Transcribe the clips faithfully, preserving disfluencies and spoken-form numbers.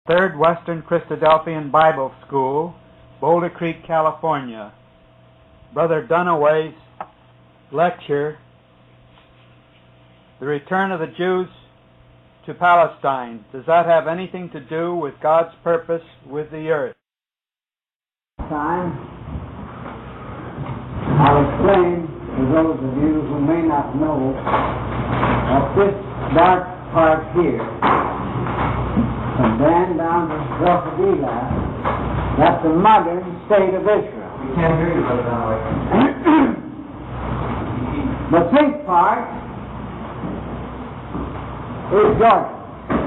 Third Western Christadelphian Bible School, Boulder Creek, California. Brother Dunaway's lecture, The Return of the Jews to Palestine. Does that have anything to do with God's purpose with the earth? Time, I'll explain to those of you who may not know that this dark part here, from Dan down to the Gulf of Elath, that's the modern state of Israel. We can't hear you, Brother Dunaway. The thick part is Jordan.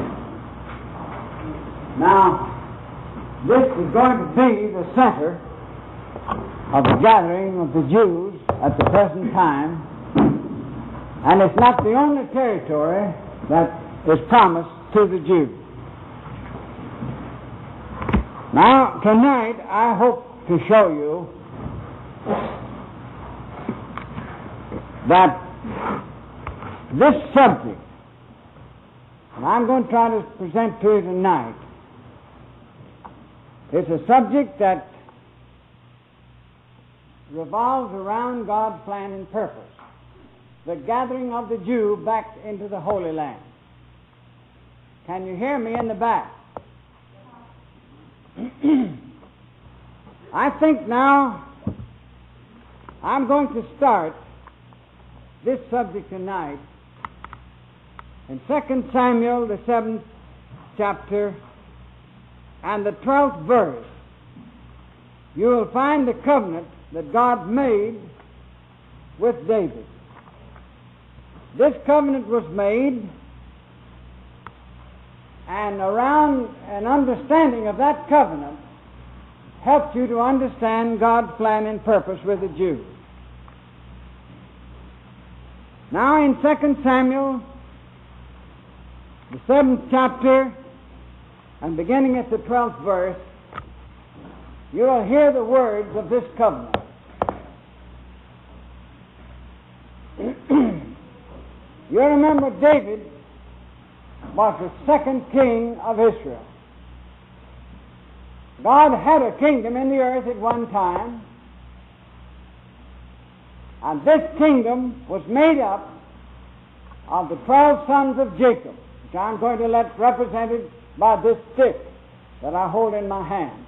Now, this is going to be the center of the gathering of the Jews at the present time, and it's not the only territory that is promised to the Jews. Now, tonight, I hope to show you that this subject, and I'm going to try to present to you tonight, is a subject that revolves around God's plan and purpose, the gathering of the Jew back into the Holy Land. Can you hear me in the back? I think now I'm going to start this subject tonight in Second Samuel, the seventh chapter, and the twelfth verse. You will find the covenant that God made with David. This covenant was made, and around an understanding of that covenant helps you to understand God's plan and purpose with the Jews. Now in Second Samuel, the seventh chapter, and beginning at the twelfth verse, you will hear the words of this covenant. You remember David was the second king of Israel. God had a kingdom in the earth at one time, and this kingdom was made up of the twelve sons of Jacob, which I'm going to let represented by this stick that I hold in my hand.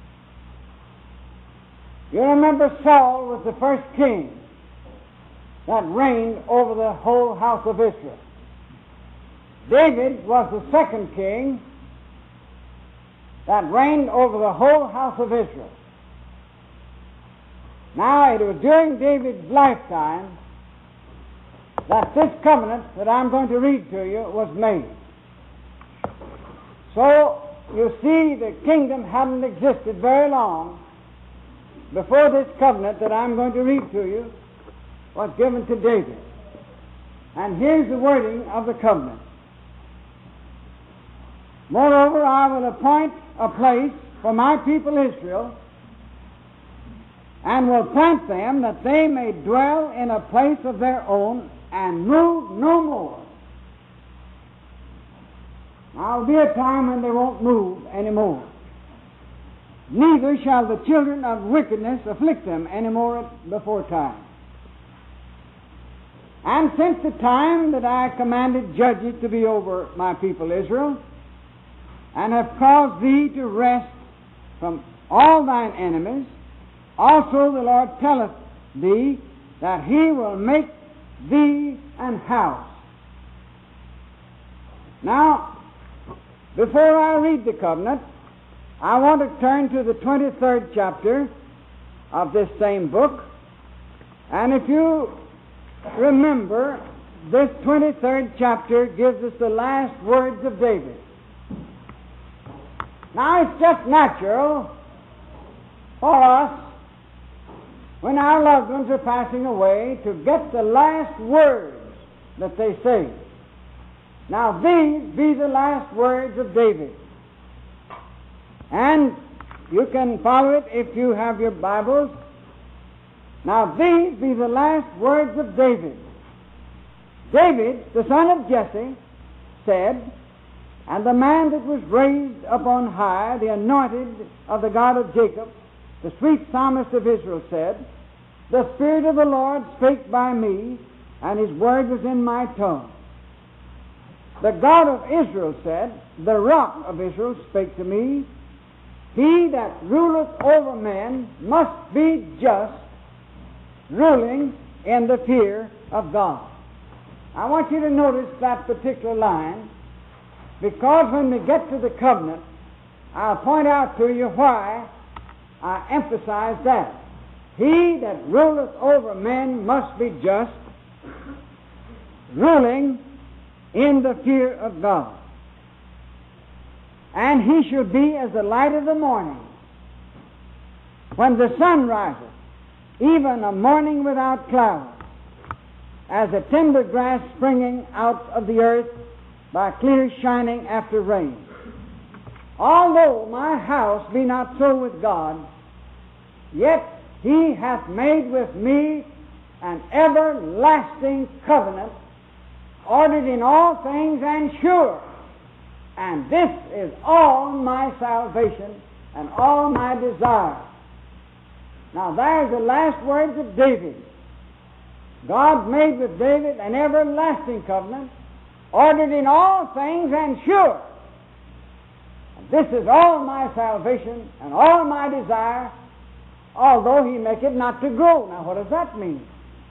You remember Saul was the first king that reigned over the whole house of Israel. David was the second king that reigned over the whole house of Israel. Now, it was during David's lifetime that this covenant that I'm going to read to you was made. So, you see, the kingdom hadn't existed very long before this covenant that I'm going to read to you was given to David. And here's the wording of the covenant. Moreover, I will appoint a place for my people Israel, and will plant them that they may dwell in a place of their own and move no more. Now, there will be a time when they won't move anymore. Neither shall the children of wickedness afflict them anymore before time. And since the time that I commanded judges to be over my people Israel, and have caused thee to rest from all thine enemies, also the Lord telleth thee that he will make thee an house. Now, before I read the covenant, I want to turn to the twenty-third chapter of this same book. And if you remember, this twenty-third chapter gives us the last words of David. Now, it's just natural for us, when our loved ones are passing away, to get the last words that they say. Now, these be the last words of David. And you can follow it if you have your Bibles. Now, these be the last words of David. David, the son of Jesse, said, And the man that was raised up on high, the anointed of the God of Jacob, the sweet psalmist of Israel, said, The Spirit of the Lord spake by me, and His word was in my tongue. The God of Israel said, The rock of Israel spake to me, He that ruleth over men must be just, ruling in the fear of God. I want you to notice that particular line, because when we get to the covenant, I'll point out to you why I emphasize that. He that ruleth over men must be just, ruling in the fear of God. And he should be as the light of the morning, when the sun rises, even a morning without clouds, as a tender grass springing out of the earth by clear shining after rain. Although my house be not so with God, yet He hath made with me an everlasting covenant, ordered in all things and sure. And this is all my salvation and all my desire. Now there's the last words of David. God made with David an everlasting covenant, ordered in all things and sure. And this is all my salvation and all my desire, although He make it not to grow. Now what does that mean?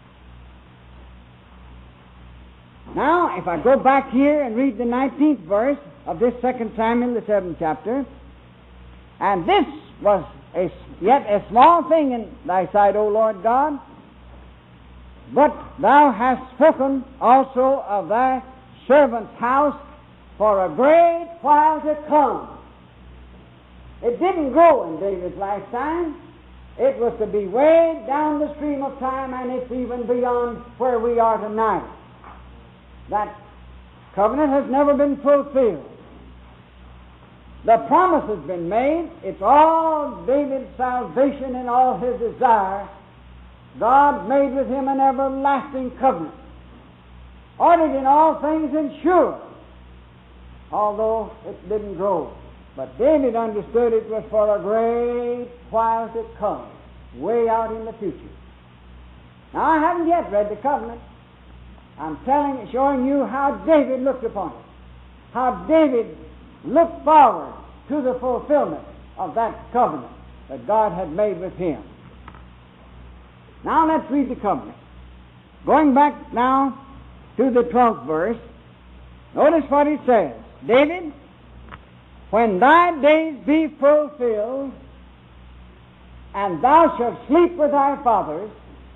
Now, if I go back here and read the nineteenth verse of this Second Samuel, the seventh chapter, and this was a, yet a small thing in thy sight, O Lord God, but thou hast spoken also of thy servant's house for a great while to come. It didn't grow in David's lifetime. It was to be way down the stream of time, and it's even beyond where we are tonight. That covenant has never been fulfilled. The promise has been made. It's all David's salvation and all his desire. God made with him an everlasting covenant, ordered in all things and sure, although it didn't grow. But David understood it was for a great while to come, way out in the future. Now, I haven't yet read the covenant. I'm telling, showing you how David looked upon it, how David looked forward to the fulfillment of that covenant that God had made with him. Now let's read the covenant. Going back now to the twelfth verse, notice what he says. David, when thy days be fulfilled, and thou shalt sleep with thy fathers.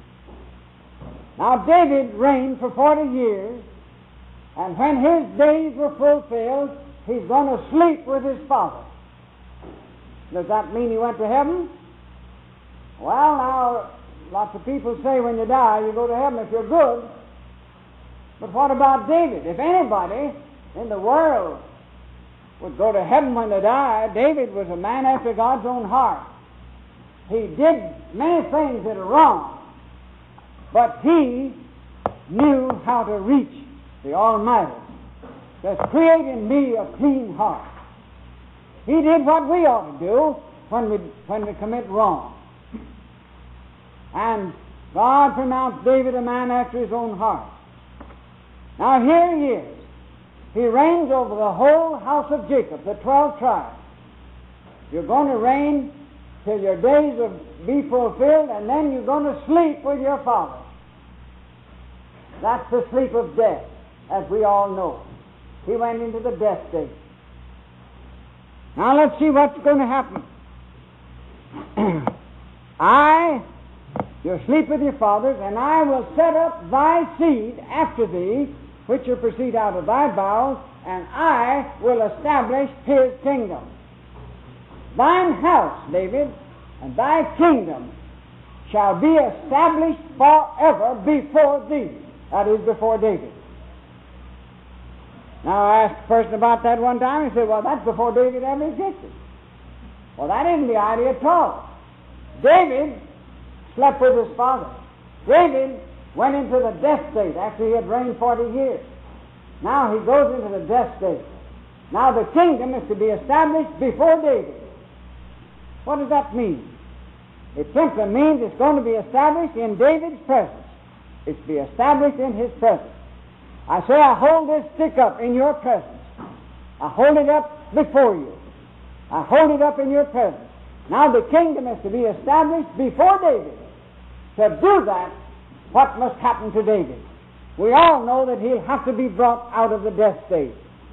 Now David reigned for forty years, and when his days were fulfilled, he's going to sleep with his father. Does that mean he went to heaven? Well, now, lots of people say when you die, you go to heaven if you're good. But what about David? If anybody in the world would go to heaven when they die, David was a man after God's own heart. He did many things that are wrong, but he knew how to reach the Almighty. Says, create in me a clean heart. He did what we ought to do when we, when we commit wrong. And God pronounced David a man after his own heart. Now here he is. He reigns over the whole house of Jacob, the twelve tribes. You're going to reign till your days will be fulfilled, and then you're going to sleep with your father. That's the sleep of death, as we all know. He went into the death state. Now let's see what's going to happen. I, you'll sleep with your fathers, and I will set up thy seed after thee, which shall proceed out of thy bowels, and I will establish his kingdom. Thine house, David, and thy kingdom shall be established forever before thee. That is, before David. Now, I asked a person about that one time, he said, well, that's before David ever existed. Well, that isn't the idea at all. David slept with his father. David went into the death state after he had reigned forty years. Now he goes into the death state. Now the kingdom is to be established before David. What does that mean? It simply means it's going to be established in David's presence. It's to be established in his presence. I say, I hold this stick up in your presence. I hold it up before you. I hold it up in your presence. Now the kingdom is to be established before David. To do that, what must happen to David? We all know that he'll have to be brought out of the death state.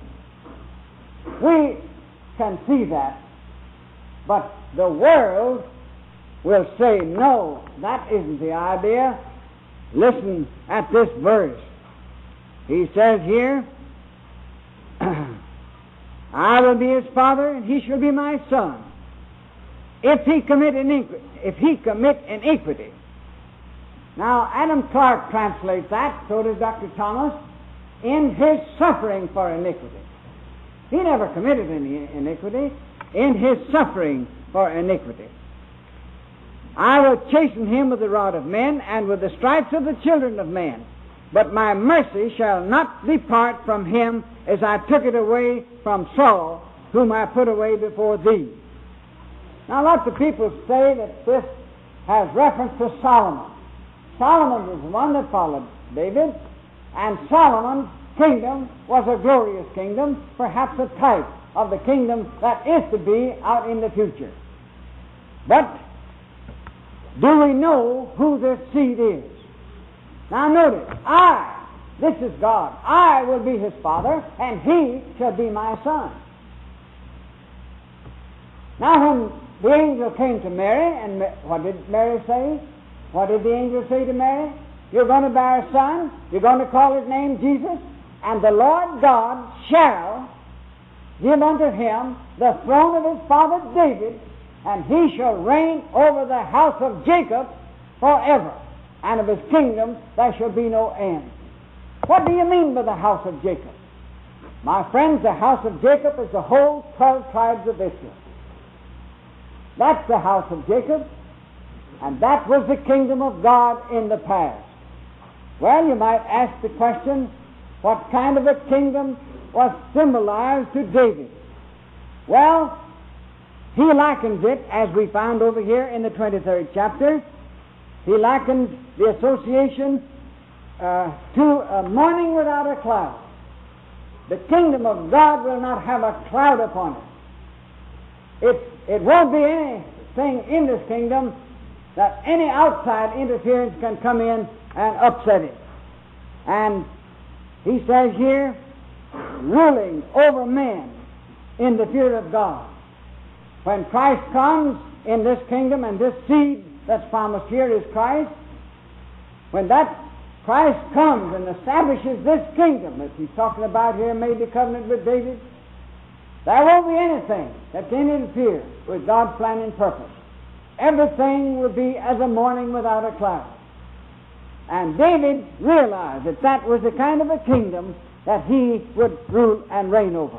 We can see that, but the world will say, no, that isn't the idea. Listen at this verse. He says here, I will be his father, and he shall be my son. If he commit iniquity, if he commit iniquity. Now, Adam Clark translates that, so does Doctor Thomas, in his suffering for iniquity. He never committed any iniquity, in his suffering for iniquity. I will chasten him with the rod of men, and with the stripes of the children of men. But my mercy shall not depart from him, as I took it away from Saul, whom I put away before thee. Now, lots of people say that this has reference to Solomon. Solomon was the one that followed David, and Solomon's kingdom was a glorious kingdom, perhaps a type of the kingdom that is to be out in the future. But do we know who this seed is? Now notice, I, this is God, I will be his father, and he shall be my son. Now when the angel came to Mary, and what did Mary say? What did the angel say to Mary? You're going to bear a son, you're going to call his name Jesus, and the Lord God shall give unto him the throne of his father David, and he shall reign over the house of Jacob forever, and of his kingdom there shall be no end. What do you mean by the house of Jacob? My friends, the house of Jacob is the whole twelve tribes of Israel. That's the house of Jacob, and that was the kingdom of God in the past. Well, you might ask the question, what kind of a kingdom was symbolized to David? Well, he likens it, as we found over here in the twenty-third chapter, he likens the association uh, to a morning without a cloud. The kingdom of God will not have a cloud upon it. It, it won't be anything in this kingdom that any outside interference can come in and upset it. And he says here, ruling over men in the fear of God. When Christ comes in this kingdom, and this seed that's promised here is Christ, when that Christ comes and establishes this kingdom that he's talking about here, made the covenant with David, there won't be anything that can interfere with God's plan and purpose. Everything will be as a morning without a cloud. And David realized that that was the kind of a kingdom that he would rule and reign over.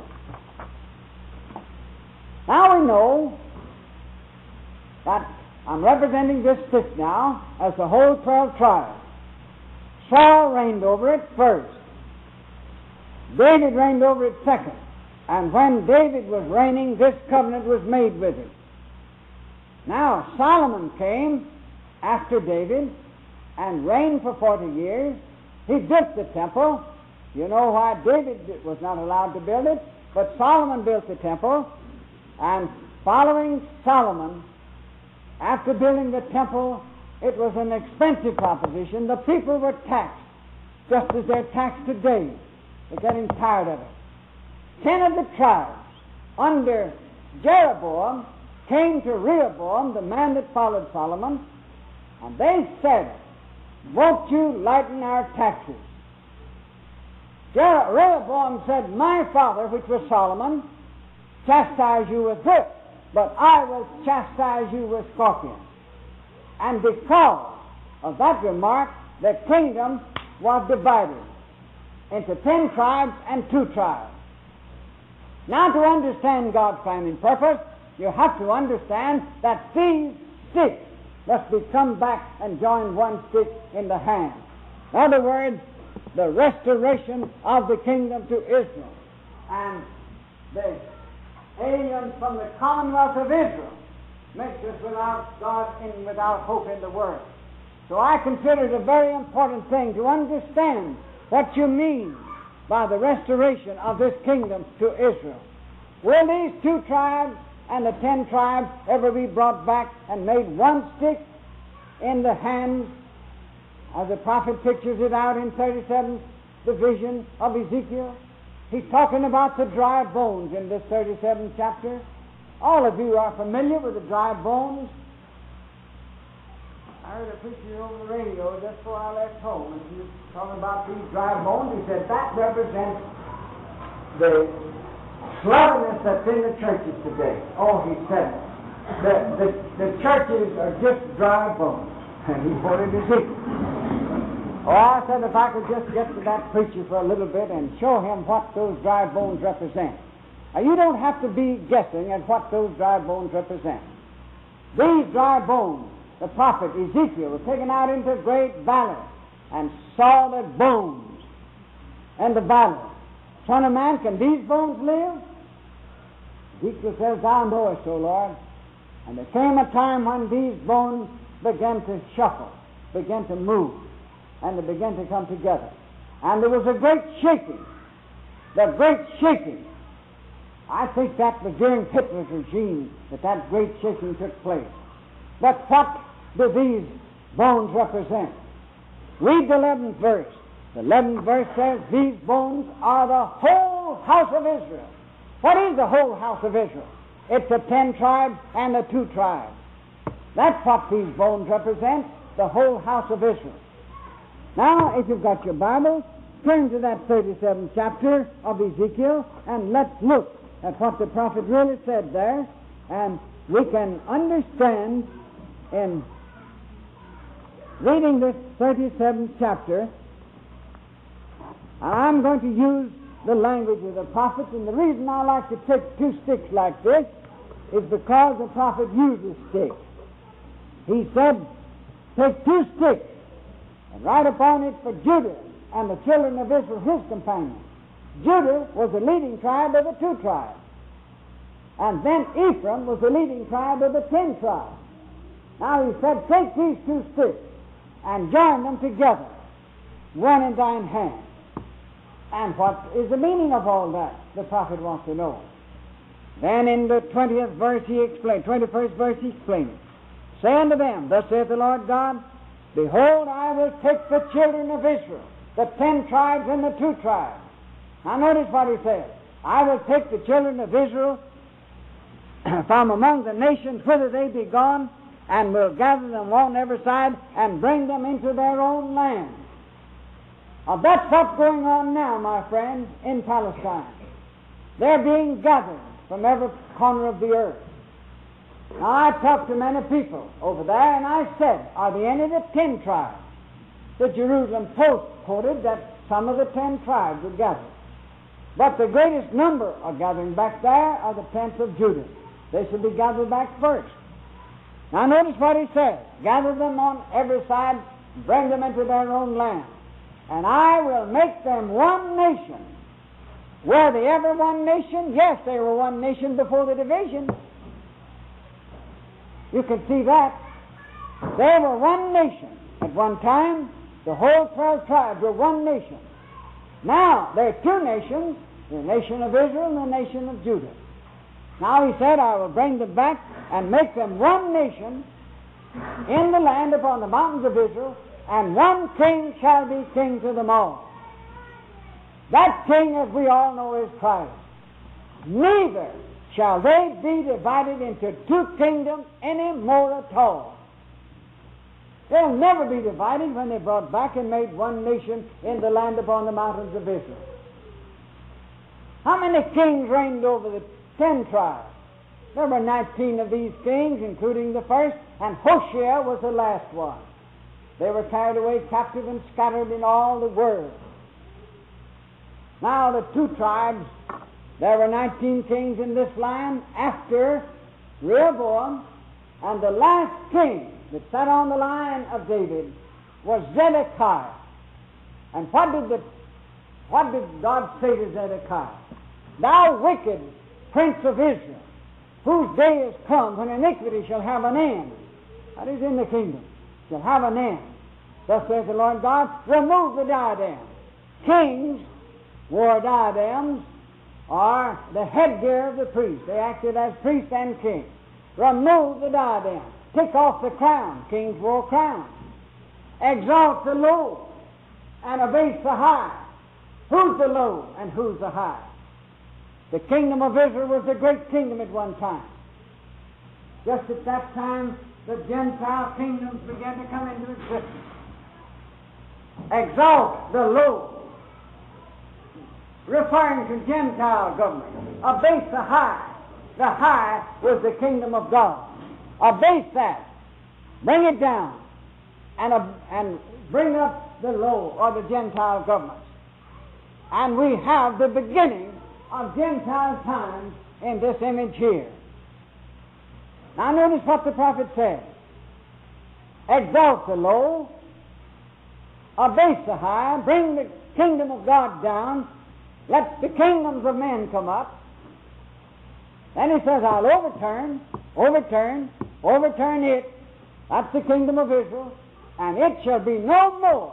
Now we know that I'm representing this stick now as the whole twelve tribes. Saul reigned over it first. David reigned over it second. And when David was reigning, this covenant was made with it. Now Solomon came after David and reigned for forty years. He built the temple. You know why David was not allowed to build it, but Solomon built the temple. And following Solomon, after building the temple, it was an expensive proposition. The people were taxed, just as they're taxed today. They're getting tired of it. Ten of the tribes under Jeroboam came to Rehoboam, the man that followed Solomon, and they said, won't you lighten our taxes? Jer- Rehoboam said, my father, which was Solomon, chastise you with whip, but I will chastise you with scorpions. And because of that remark, the kingdom was divided into ten tribes and two tribes. Now, to understand God's plan and purpose, you have to understand that these sticks must be come back and join one stick in the hand. In other words, the restoration of the kingdom to Israel. And the aliens from the commonwealth of Israel, makes us without God and without hope in the world. So I consider it a very important thing to understand what you mean by the restoration of this kingdom to Israel. Will these two tribes and the ten tribes ever be brought back and made one stick in the hands, as the prophet pictures it out in thirty-seventh division of Ezekiel? He's talking about the dry bones in this thirty-seventh chapter. All of you are familiar with the dry bones. I heard a preacher over the radio just before I left home, and he was talking about these dry bones. He said that represents the slothfulness that's in the churches today. Oh, he said, the, the, the churches are just dry bones. And he quoted Ezekiel. Oh, I said if I could just get to that preacher for a little bit and show him what those dry bones represent. Now, you don't have to be guessing at what those dry bones represent. These dry bones, the prophet Ezekiel was taken out into a great valley and saw the bones in the valley. Son of man, can these bones live? Ezekiel says, Thou knowest, O Lord. And there came a time when these bones began to shuffle, began to move, and they began to come together. And there was a great shaking. The great shaking. I think that was during Hitler's regime that that great shaking took place. But what do these bones represent? Read the eleventh verse. The eleventh verse says, These bones are the whole house of Israel. What is the whole house of Israel? It's the ten tribes and the two tribes. That's what these bones represent, the whole house of Israel. Now, if you've got your Bible, turn to that thirty-seventh chapter of Ezekiel, and let's look at what the prophet really said there, and we can understand in reading this thirty-seventh chapter, and I'm going to use the language of the prophet, and the reason I like to take two sticks like this is because the prophet uses sticks. He said, take two sticks and write upon it for Judah and the children of Israel, his companions. Judah was the leading tribe of the two tribes. And then Ephraim was the leading tribe of the ten tribes. Now he said, take these two sticks and join them together, one in thine hand. And what is the meaning of all that? The prophet wants to know. Then in the twentieth verse he explained, twenty-first verse he explained, Say unto them, Thus saith the Lord God, Behold, I will take the children of Israel, the ten tribes and the two tribes. Now notice what he says. I will take the children of Israel from among the nations whither they be gone, and will gather them on every side, and bring them into their own land. Now that's what's going on now, my friends, in Palestine. They're being gathered from every corner of the earth. Now, I talked to many people over there, and I said, are there any of the ten tribes? The Jerusalem Post quoted that some of the ten tribes were gathered. But the greatest number are gathering back there are the tents of Judah. They should be gathered back first. Now, notice what he says. Gather them on every side, bring them into their own land. And I will make them one nation. Were they ever one nation? Yes, they were one nation before the division. You can see that. They were one nation at one time. The whole twelve tribes were one nation. Now, there are two nations, the nation of Israel and the nation of Judah. Now he said, I will bring them back and make them one nation in the land upon the mountains of Israel, and one king shall be king to them all. That king, as we all know, is Christ. Neither shall they be divided into two kingdoms any more at all. They'll never be divided when they're brought back and made one nation in the land upon the mountains of Israel. How many kings reigned over the ten tribes? There were nineteen of these kings, including the first, and Hoshea was the last one. They were carried away captive and scattered in all the world. Now the two tribes, there were nineteen kings in this land after Rehoboam, and the last king that sat on the line of David was Zedekiah. And what did the what did God say to Zedekiah? Thou wicked Prince of Israel, whose day is come when iniquity shall have an end. That is in the kingdom. Shall have an end. Thus says the Lord God, remove the diadem. Kings wore diadems, or the headgear of the priest. They acted as priest and king. Remove the diadem. Take off the crown. Kings wore crowns. Exalt the low and abase the high. Who's the low and who's the high? The kingdom of Israel was the great kingdom at one time. Just at that time, the Gentile kingdoms began to come into existence. Exalt the low, referring to Gentile government. Abase the high. The high was the kingdom of God. Abase that. Bring it down. And, uh, and bring up the low, or the Gentile governments. And we have the beginning of Gentile times in this image here. Now notice what the prophet says. Exalt the low, abase the high, bring the kingdom of God down, let the kingdoms of men come up. Then he says, I'll overturn, overturn, overturn it. That's the kingdom of Israel. And it shall be no more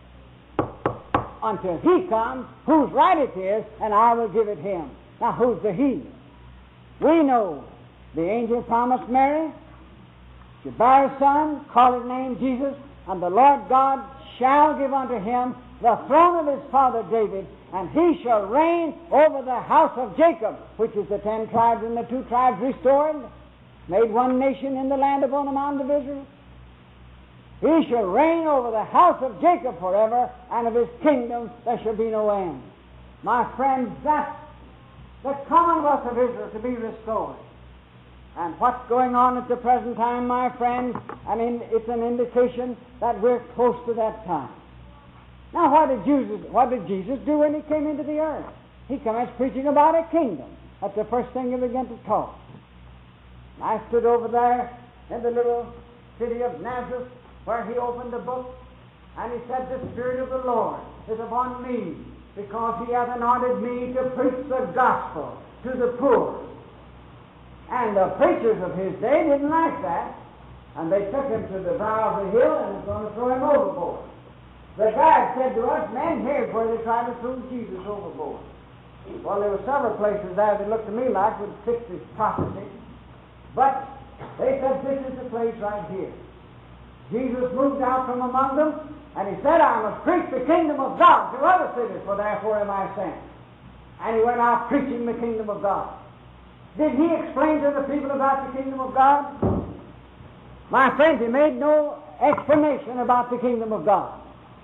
until he comes, whose right it is, and I will give it him. Now, who's the he? We know the angel promised Mary, she bear a son, call his name Jesus, and the Lord God shall give unto him the throne of his father David, and he shall reign over the house of Jacob, which is the ten tribes and the two tribes restored, made one nation in the land upon the mountain of Israel. He shall reign over the house of Jacob forever, and of his kingdom there shall be no end. My friends, that's the commonwealth of Israel to be restored. And what's going on at the present time, my friends, I mean, it's an indication that we're close to that time. Now, what did Jesus, what did Jesus do when he came into the earth? He commenced preaching about a kingdom. That's the first thing he began to talk. I stood over there in the little city of Nazareth, where he opened the book, and he said, the Spirit of the Lord is upon me, because he hath anointed me to preach the gospel to the poor. And the preachers of his day didn't like that, and they took him to the brow of the hill and was going to throw him overboard. The guide said to us, men, here's where they tried to throw Jesus overboard. Well, there were several places there that looked to me like would fit this prophecy, but they said, this is the place right here. Jesus moved out from among them, and he said, I must preach the kingdom of God to other cities, for therefore am I sent. And he went out preaching the kingdom of God. Did he explain to the people about the kingdom of God? My friends, he made no explanation about the kingdom of God.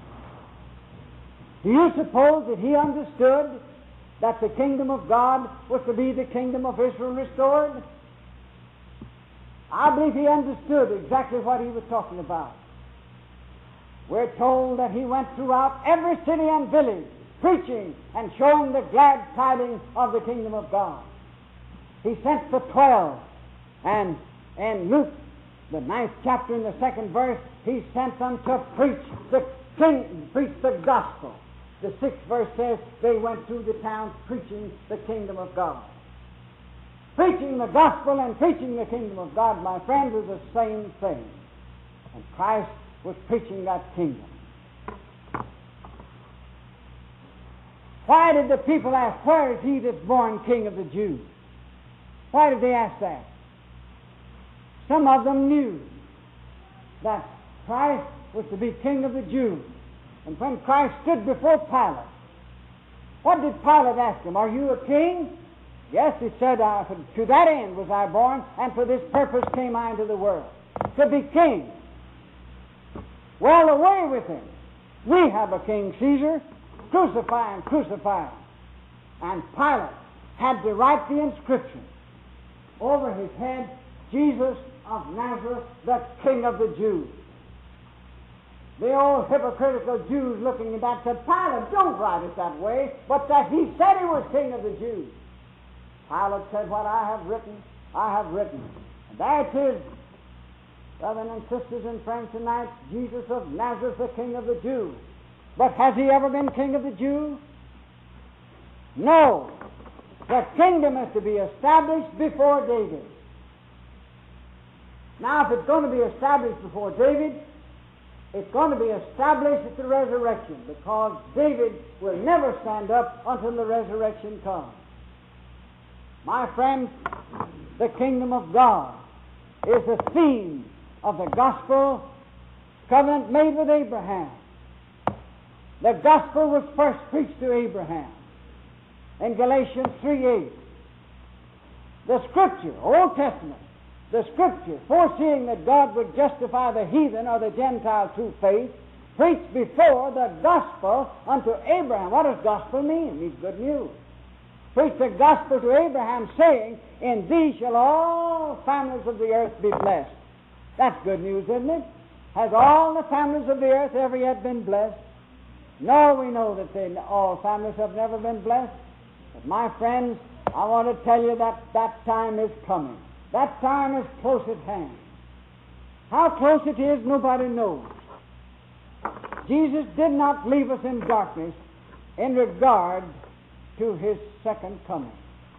Do you suppose that he understood that the kingdom of God was to be the kingdom of Israel restored? I believe he understood exactly what he was talking about. We're told that he went throughout every city and village, preaching and showing the glad tidings of the kingdom of God. He sent the twelve, and in Luke, the ninth chapter in the second verse, he sent them to preach the king, preach the gospel. The sixth verse says they went through the towns preaching the kingdom of God. Preaching the gospel and preaching the kingdom of God, my friends, is the same thing. And Christ was preaching that kingdom. Why did the people ask, where is he that's born king of the Jews? Why did they ask that? Some of them knew that Christ was to be king of the Jews. And when Christ stood before Pilate, what did Pilate ask him? Are you a king? Yes, he said, uh, to that end was I born, and for this purpose came I into the world, to be king. Well, away with him. We have a king, Caesar. Crucify him, crucify him. And Pilate had to write the inscription over his head, Jesus of Nazareth, the King of the Jews. The old hypocritical Jews looking at that said, Pilate, don't write it that way, but that he said he was King of the Jews. Pilate said, what I have written, I have written. And there it is, brothers and sisters and friends tonight, Jesus of Nazareth, the King of the Jews. But has he ever been King of the Jews? No. The kingdom is to be established before David. Now, if it's going to be established before David, it's going to be established at the resurrection, because David will never stand up until the resurrection comes. My friends, the kingdom of God is the theme of the gospel covenant made with Abraham. The gospel was first preached to Abraham in Galatians three eight. The Scripture, Old Testament, the Scripture, foreseeing that God would justify the heathen or the Gentile through faith, preached before the gospel unto Abraham. What does gospel mean? It means good news. Preached the gospel to Abraham, saying, in thee shall all families of the earth be blessed. That's good news, isn't it? Has all the families of the earth ever yet been blessed? No, we know that they, all families have never been blessed. But my friends, I want to tell you that that time is coming. That time is close at hand. How close it is, nobody knows. Jesus did not leave us in darkness in regard to His second coming.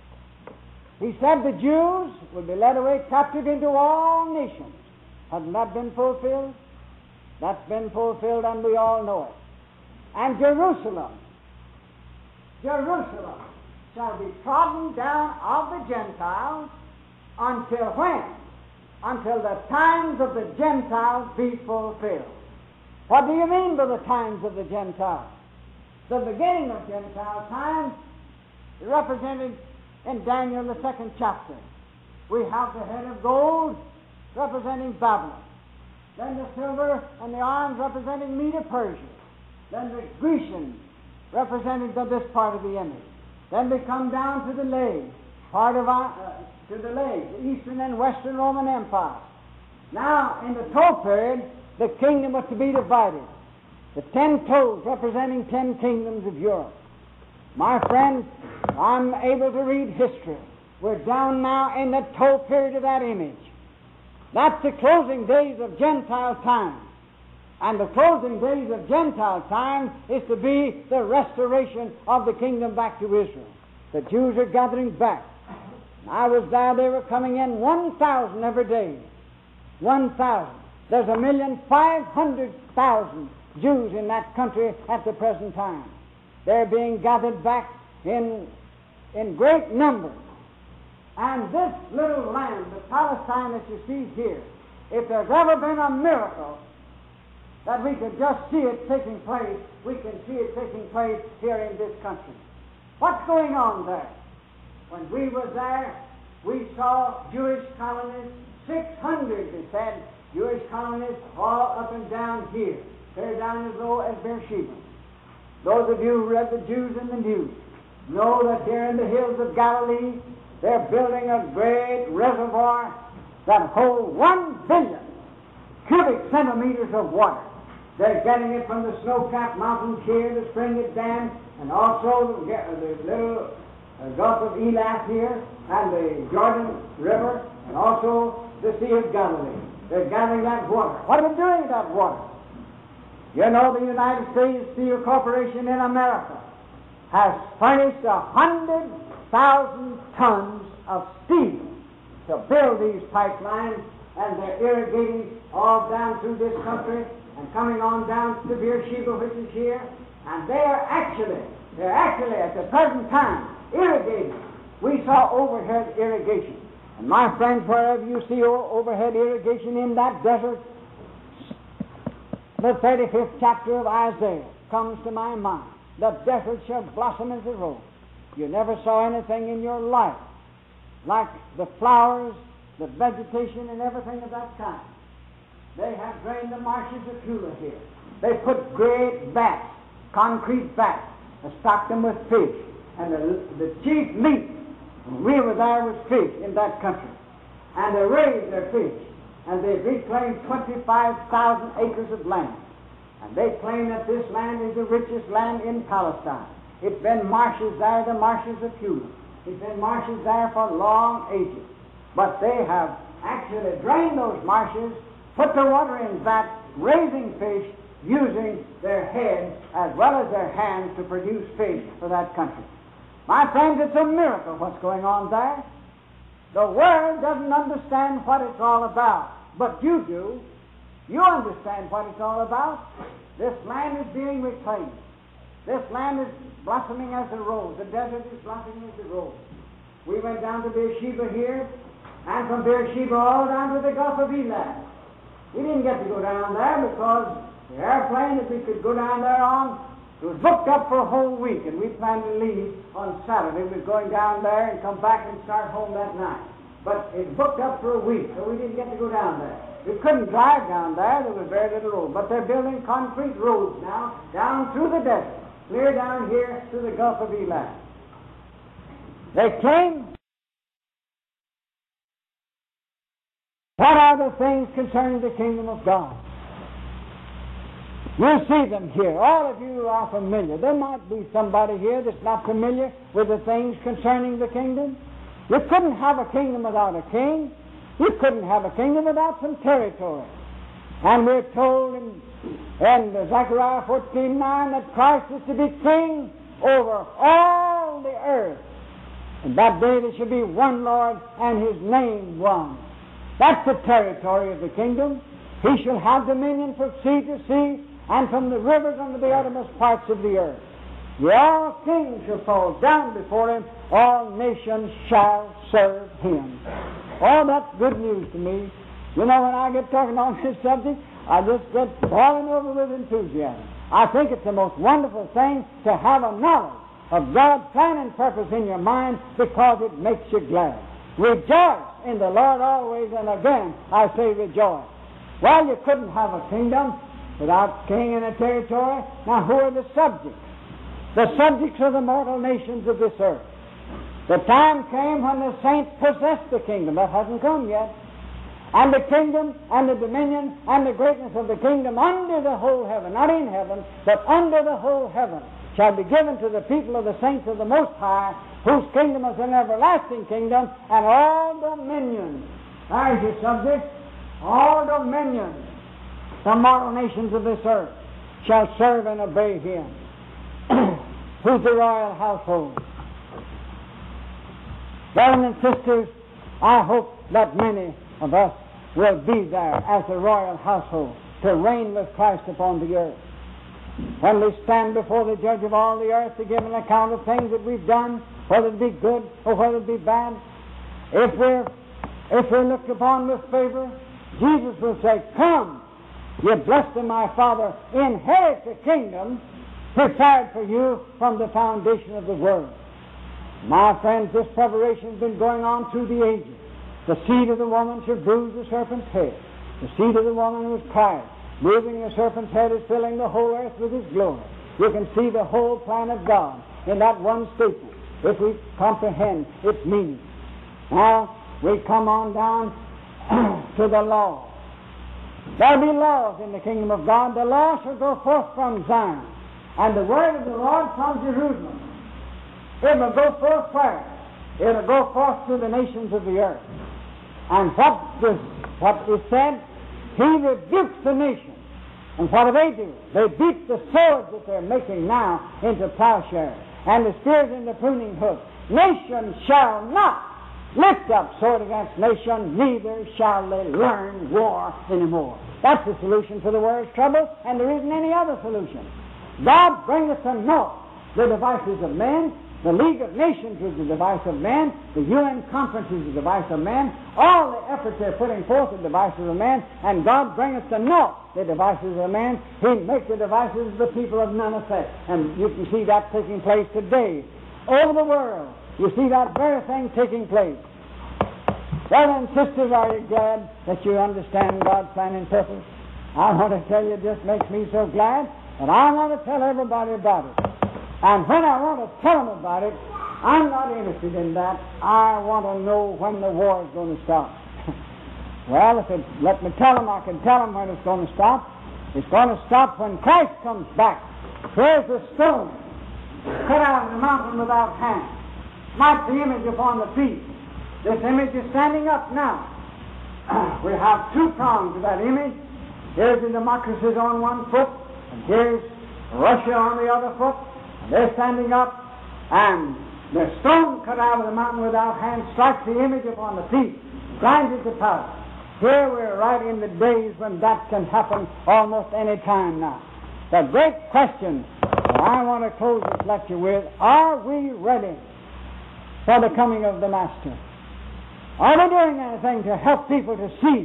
He said the Jews would be led away captive into all nations. Hasn't that been fulfilled? That's been fulfilled, and we all know it. And Jerusalem, Jerusalem shall be trodden down of the Gentiles until when? Until the times of the Gentiles be fulfilled. What do you mean by the times of the Gentiles? The beginning of Gentile times is represented in Daniel, the second chapter. We have the head of gold representing Babylon. Then the silver and the arms representing Medo-Persia. Then the Grecians represented by this part of the image. Then we come down to the leg, part of our, uh, to the leg, the Eastern and Western Roman Empire. Now, in the toe period, the kingdom was to be divided. The ten toes representing ten kingdoms of Europe. My friends, I'm able to read history. We're down now in the toe period of that image. That's the closing days of Gentile time. And the closing days of Gentile time is to be the restoration of the kingdom back to Israel. The Jews are gathering back. I was there, they were coming in one thousand every day. one thousand. There's a million five hundred thousand Jews in that country at the present time. They're being gathered back in, in great numbers. And this little land, the Palestine that you see here, if there's ever been a miracle that we could just see it taking place, we can see it taking place here in this country. What's going on there? When we were there, we saw Jewish colonists, six hundred, they said, Jewish colonists all up and down here. They're down as low as Beersheba. Those of you who read the Jews in the news know that here in the hills of Galilee, they're building a great reservoir that holds one billion cubic centimeters of water. They're getting it from the snow-capped mountains here, the Springett Dam, and also the, the little uh, Gulf of Elat here, and the Jordan River, and also the Sea of Galilee. They're gathering that water. What are they doing with that water? You know, the United States Steel Corporation in America has furnished a hundred thousand tons of steel to build these pipelines, and they're irrigating all down through this country and coming on down to Beersheba, which is here, and they are actually, they're actually at the present time irrigating. We saw overhead irrigation. And my friends, wherever you see overhead irrigation in that desert, the thirty-fifth chapter of Isaiah comes to my mind. The desert shall blossom as a rose. You never saw anything in your life like the flowers, the vegetation, and everything of that kind. They have drained the marshes of Kula here. They put great vats, concrete vats, and stocked them with fish. And the, the chief meat, when we were there, was fish in that country. And they raised their fish. And they reclaimed twenty-five thousand acres of land. And they claim that this land is the richest land in Palestine. It's been marshes there, the marshes of Kula. It's been marshes there for long ages. But they have actually drained those marshes, put the water in vats, raising fish, using their heads as well as their hands to produce fish for that country. My friends, it's a miracle what's going on there. The world doesn't understand what it's all about, but you do. You understand what it's all about. This land is being reclaimed. This land is blossoming as a rose. The desert is blossoming as a rose. We went down to Beersheba here, and from Beersheba all down to the Gulf of Elam. We didn't get to go down there because the airplane that we could go down there on was booked up for a whole week, and we planned to leave on Saturday. We were going down there and come back and start home that night. But it booked up for a week, so we didn't get to go down there. We couldn't drive down there. There was very little road. But they're building concrete roads now down through the desert, clear down here to the Gulf of Elam. They claim, what are the things concerning the kingdom of God? You see them here. All of you are familiar. There might be somebody here that's not familiar with the things concerning the kingdom. You couldn't have a kingdom without a king. You couldn't have a kingdom without some territory. And we're told in, in Zechariah fourteen nine that Christ is to be king over all the earth. And that day there shall be one Lord and his name one. That's the territory of the kingdom. He shall have dominion from sea to sea and from the rivers unto the uttermost parts of the earth. The all kings shall fall down before him. All nations shall serve him. Oh, that's good news to me. You know, when I get talking on this subject, I just get boiling over with enthusiasm. I think it's the most wonderful thing to have a knowledge of God's plan and purpose in your mind because it makes you glad. Rejoice in the Lord always, and again I say rejoice. Well, you couldn't have a kingdom without king and a territory. Now, who are the subjects? The subjects are the mortal nations of this earth. The time came when the saints possessed the kingdom. That hasn't come yet. And the kingdom and the dominion and the greatness of the kingdom under the whole heaven, not in heaven, but under the whole heaven, shall be given to the people of the saints of the Most High, whose kingdom is an everlasting kingdom, and all dominion. There's your subject. All dominion, the mortal nations of this earth, shall serve and obey him. Who's the royal household? Brothers and sisters, I hope that many of us will be there as the royal household to reign with Christ upon the earth. When we stand before the judge of all the earth to give an account of things that we've done, whether it be good or whether it be bad, if we're, if we're looked upon with favor, Jesus will say, "Come, you blessed of my Father, inherit the kingdom prepared for you from the foundation of the world." My friends, this preparation has been going on through the ages. The seed of the woman shall bruise the serpent's head. The seed of the woman was Christ. Moving the serpent's head is filling the whole earth with his glory. You can see the whole plan of God in that one statement, if we comprehend its meaning. Now, we come on down to the law. There will be laws in the kingdom of God. The law shall go forth from Zion, and the word of the Lord from Jerusalem. It will go forth where? It will go forth to the nations of the earth. And what, this, what is said, he rebukes the nations. And what do they do? They beat the swords that they're making now into plowshares, and the spears into pruning hooks. Nation shall not lift up sword against nation, neither shall they learn war anymore. That's the solution for the world's trouble, and there isn't any other solution. God bringeth to naught the devices of men. The League of Nations is the device of man. The U N Conference is the device of man. All the efforts they're putting forth are the devices of man, and God bringeth to naught the devices of man. He makes the devices of the people of none effect. And you can see that taking place today. Over the world, you see that very thing taking place. Brothers and sisters, are you glad that you understand God's plan and purpose? I want to tell you, it just makes me so glad that I want to tell everybody about it. And when I want to tell them about it, I'm not interested in that. I want to know when the war is going to stop. Well, if it let me tell them, I can tell them when it's going to stop. It's going to stop when Christ comes back. Here's the stone cut out of the mountain without hands. Mark the image upon the feet. This image is standing up now. We have two prongs of that image. Here's the democracies on one foot, and here's Russia on the other foot. They're standing up, and the stone cut out of the mountain without hands strikes the image upon the feet, grinds it to powder. Here we're right in the days when that can happen almost any time now. The great question that I want to close this lecture with, are we ready for the coming of the Master? Are we doing anything to help people to see?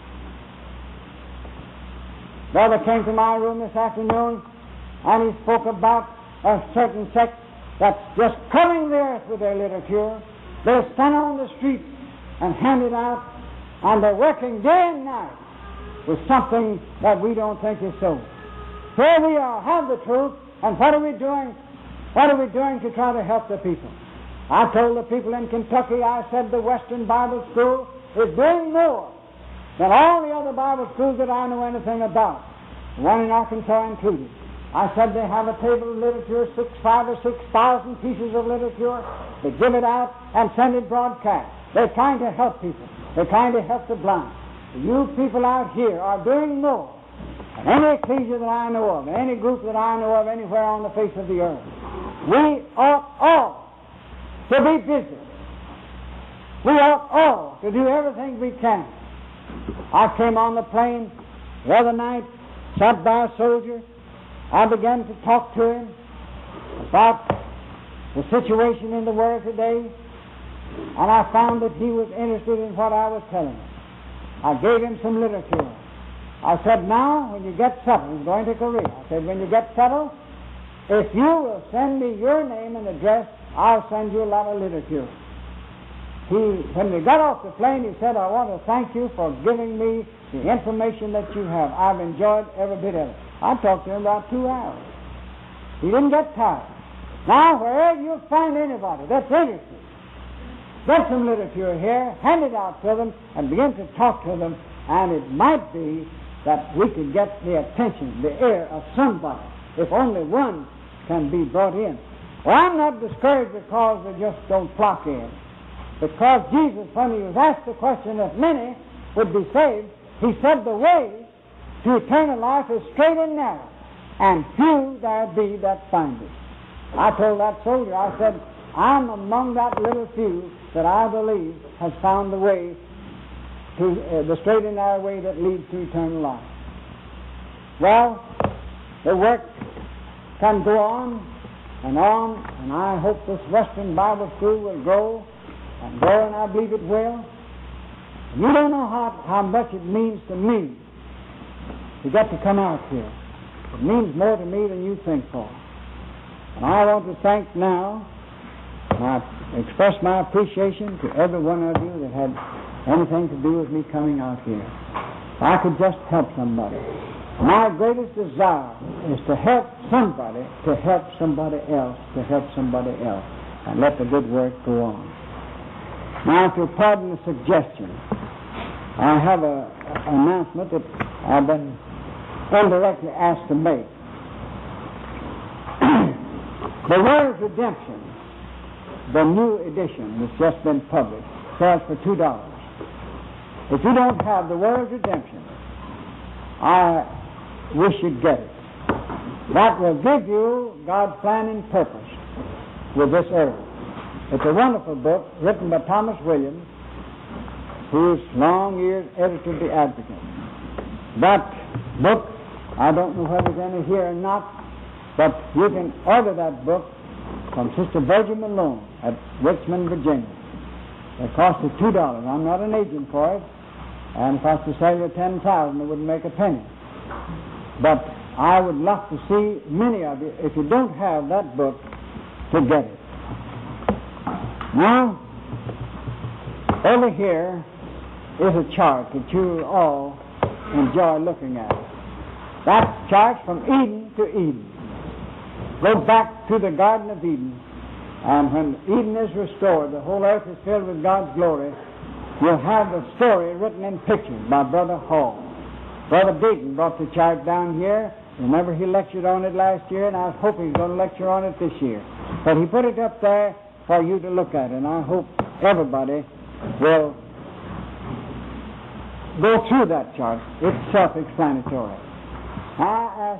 Brother came to my room this afternoon and he spoke about a certain sect that's just covering the earth with their literature. They stand on the streets and hand it out, and they're working day and night with something that we don't think is so. Here we are, have the truth, and what are we doing? What are we doing to try to help the people? I told the people in Kentucky, I said the Western Bible School is doing more than all the other Bible schools that I know anything about, one in Arkansas included. I said they have a table of literature, six, five or six thousand pieces of literature. They give it out and send it broadcast. They're trying to help people. They're trying to help the blind. You people out here are doing more than any ecclesia that I know of, any group that I know of anywhere on the face of the earth. We ought all to be busy. We ought all to do everything we can. I came on the plane the other night, sat by a soldier. I began to talk to him about the situation in the world today, and I found that he was interested in what I was telling him. I gave him some literature. I said, now, when you get settled, he's going to Korea. I said, when you get settled, if you will send me your name and address, I'll send you a lot of literature. He, when we got off the plane, he said, I want to thank you for giving me the information that you have. I've enjoyed every bit of it. I talked to him about two hours. He didn't get tired. Now, wherever you find anybody that's interested, get some literature here, hand it out to them, and begin to talk to them, and it might be that we could get the attention, the ear of somebody, if only one can be brought in. Well, I'm not discouraged because they just don't flock in. Because Jesus, when he was asked the question if many would be saved, he said the way to eternal life is straight and narrow, and few there be that find it. I told that soldier, I said, I'm among that little few that I believe has found the way to uh, the straight and narrow way that leads to eternal life. Well, the work can go on and on, and I hope this Western Bible School will grow and grow, and I believe it will. You don't know how, how much it means to me to get to come out here. It means more to me than you think for. And I want to thank now, and I express my appreciation to every one of you that had anything to do with me coming out here. If I could just help somebody. My greatest desire is to help somebody, to help somebody else, to help somebody else, and let the good work go on. Now, if you'll pardon the suggestion, I have an announcement that I've been indirectly asked to make. The World's Redemption, the new edition that's just been published, sells for two dollars. If you don't have the World's Redemption, I wish you'd get it. That will give you God's plan and purpose with this earth. It's a wonderful book written by Thomas Williams, who is long years editor of the Advocate. That book, I don't know whether it's any here or not, but you can order that book from Sister Virgin Malone at Richmond, Virginia. It costs you two dollars. I'm not an agent for it, and if I was to sell you ten thousand, it wouldn't make a penny. But I would love to see many of you, if you don't have that book, to get it. Now, over here is a chart that you all enjoy looking at. That chart from Eden to Eden. Go back to the Garden of Eden, and when Eden is restored, the whole earth is filled with God's glory. You'll have the story written in pictures by Brother Hall. Brother Dayton brought the chart down here. Remember, he lectured on it last year, and I was hoping he was going to lecture on it this year. But he put it up there for you to look at, and I hope everybody will go through that chart. It's self-explanatory. I ask